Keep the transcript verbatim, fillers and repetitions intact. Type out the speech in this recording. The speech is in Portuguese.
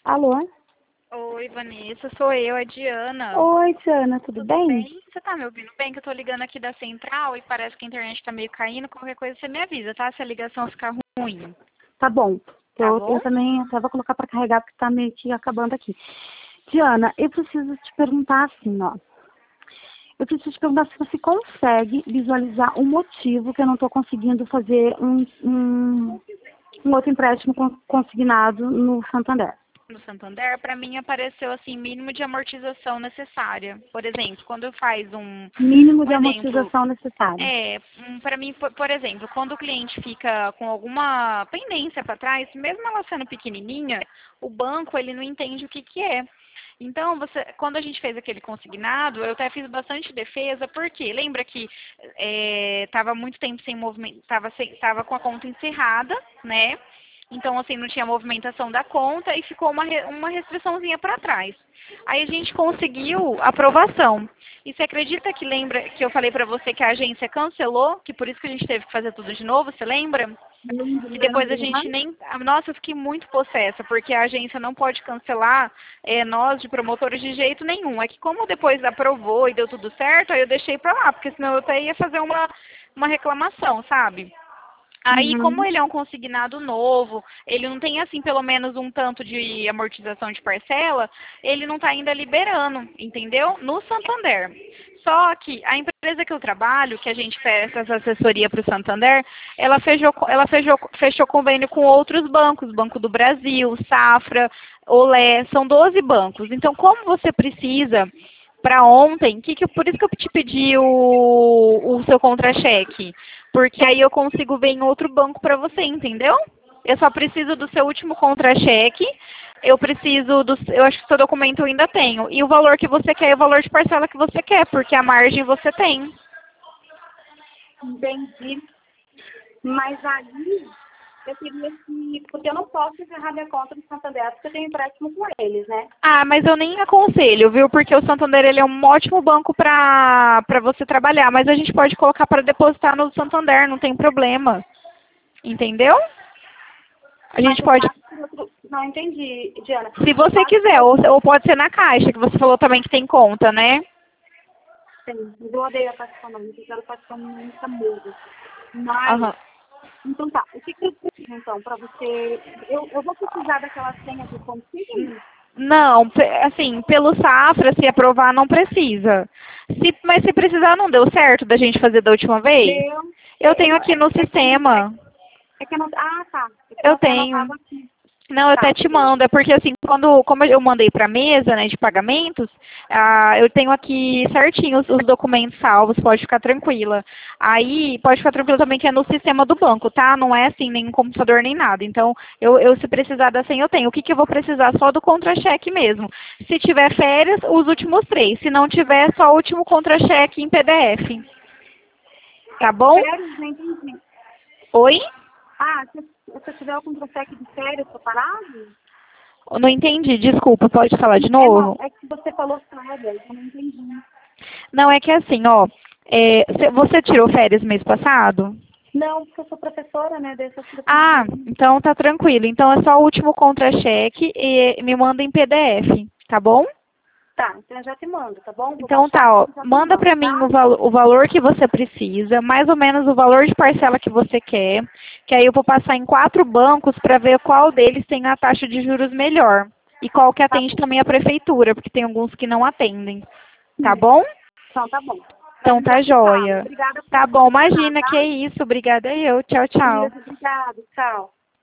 Alô? Oi, Vanessa, sou eu, a Diana. Oi, Tiana, tudo, Tudo bem? bem? Você tá me ouvindo bem? Que eu tô ligando aqui da central e parece que a internet tá meio caindo. Qualquer coisa você me avisa, tá? Se a ligação ficar ruim. Tá bom. Tá Eu, bom? eu também até vou colocar para carregar porque tá meio que acabando aqui. Tiana, eu preciso te perguntar assim, ó. Eu preciso te perguntar se você consegue visualizar o motivo que eu não estou conseguindo fazer um, um, um outro empréstimo con- consignado no Santander. No Santander, para mim apareceu assim, mínimo de amortização necessária. Por exemplo, quando faz um, Mínimo um de exemplo, amortização necessária. é, para mim, por, por exemplo, quando o cliente fica com alguma pendência para trás, mesmo ela sendo pequenininha, o banco ele não entende o que que é. Então, você, quando a gente fez aquele consignado, eu até fiz bastante defesa, porque lembra que estava muito tempo sem movimento, estava tava com a conta encerrada, né? Então, assim, não tinha movimentação da conta e ficou uma, re- uma restriçãozinha para trás. Aí a gente conseguiu aprovação. E você acredita que lembra que eu falei para você que a agência cancelou, que por isso que a gente teve que fazer tudo de novo, você lembra? Que depois a gente nem... Nossa, eu fiquei muito possessa, porque a agência não pode cancelar eh, nós de promotores de jeito nenhum. É que como depois aprovou e deu tudo certo, aí eu deixei para lá, porque senão eu até ia fazer uma, uma reclamação, sabe? Aí, como Uhum. ele é um consignado novo, ele não tem, assim, pelo menos um tanto de amortização de parcela, ele não está ainda liberando, entendeu? No Santander. Só que a empresa que eu trabalho, que a gente presta essa assessoria para o Santander, ela, fechou, ela fechou, fechou convênio com outros bancos, Banco do Brasil, Safra, Olé, são doze bancos. Então, como você precisa para ontem, que que, por isso que eu te pedi o, o seu contra-cheque. Porque aí eu consigo ver em outro banco para você, entendeu? Eu só preciso do seu último contra-cheque. Eu preciso do. Eu acho que o seu documento eu ainda tenho. E o valor que você quer é o valor de parcela que você quer, porque a margem você tem. Entendi. Mas aí, eu queria que... Porque eu não posso encerrar minha conta no Santander, porque eu tenho empréstimo com eles, né? Ah, mas eu nem aconselho, viu? Porque o Santander ele é um ótimo banco para para você trabalhar. Mas a gente pode colocar para depositar no Santander, não tem problema. Entendeu? A Mas gente eu pode. passo por outro... Não entendi, Diana. Se Eu você passo por quiser, ou, outro... ou pode ser na Caixa, que você falou também que tem conta, né? Sim, eu odeio a parcelamento, eu quero parcelamento mesmo. Mas, Aham. então tá, o que, que eu preciso então para você... Eu, eu vou precisar daquela senha do consigo? Não, pe- assim, pelo Safra, se aprovar, não precisa. Se, mas se precisar, não deu certo da gente fazer da última vez? Deu. Eu É, é, tenho não, aqui é, no é, que, eu não- é, sistema. é que eu não... Ah, tá. É que eu Eu não tenho tenho. anotado aqui. Não, eu Tá, até te beleza. mando. É porque, assim, quando, como eu mandei para a mesa, né, de pagamentos, ah, eu tenho aqui certinho os, os documentos salvos, pode ficar tranquila. Aí, pode ficar tranquila também que é no sistema do banco, tá? Não é, assim, nem computador, nem nada. Então, eu, eu se precisar da senha, eu tenho. O que, que eu vou precisar? Só do contra-cheque mesmo. Se tiver férias, os últimos três. Se não tiver, só o último contra-cheque em P D F. Tá bom? Férias, não entendi. Oi? Ah, se, se eu tiver algum contra-cheque de férias separado? Eu não entendi, desculpa, pode falar de É, não, novo? é que você falou férias, eu não entendi. Não, é que assim, ó, é, cê- você tirou férias mês passado? Não, porque eu sou professora, né? Daí eu só tiro final do Ah, ano. então tá tranquilo. Então é só o último contra-cheque e me manda em P D F, tá bom? Tá, então eu já te mando, tá bom? Vou Então baixar tá, aqui ó, e já te manda mando, pra mim tá? o, val o valor que você precisa, mais ou menos o valor de parcela que você quer, que aí eu vou passar em quatro bancos para ver qual deles tem a taxa de juros melhor e qual que Tá atende bom. também a prefeitura, porque tem alguns que não atendem, tá Sim. bom? Então tá bom. Mas Então eu já tá te falo. joia. Obrigada por Tá me bom, selecionar, imagina que tá? é isso. Obrigada eu. Tchau, tchau. Isso, obrigada. Tchau.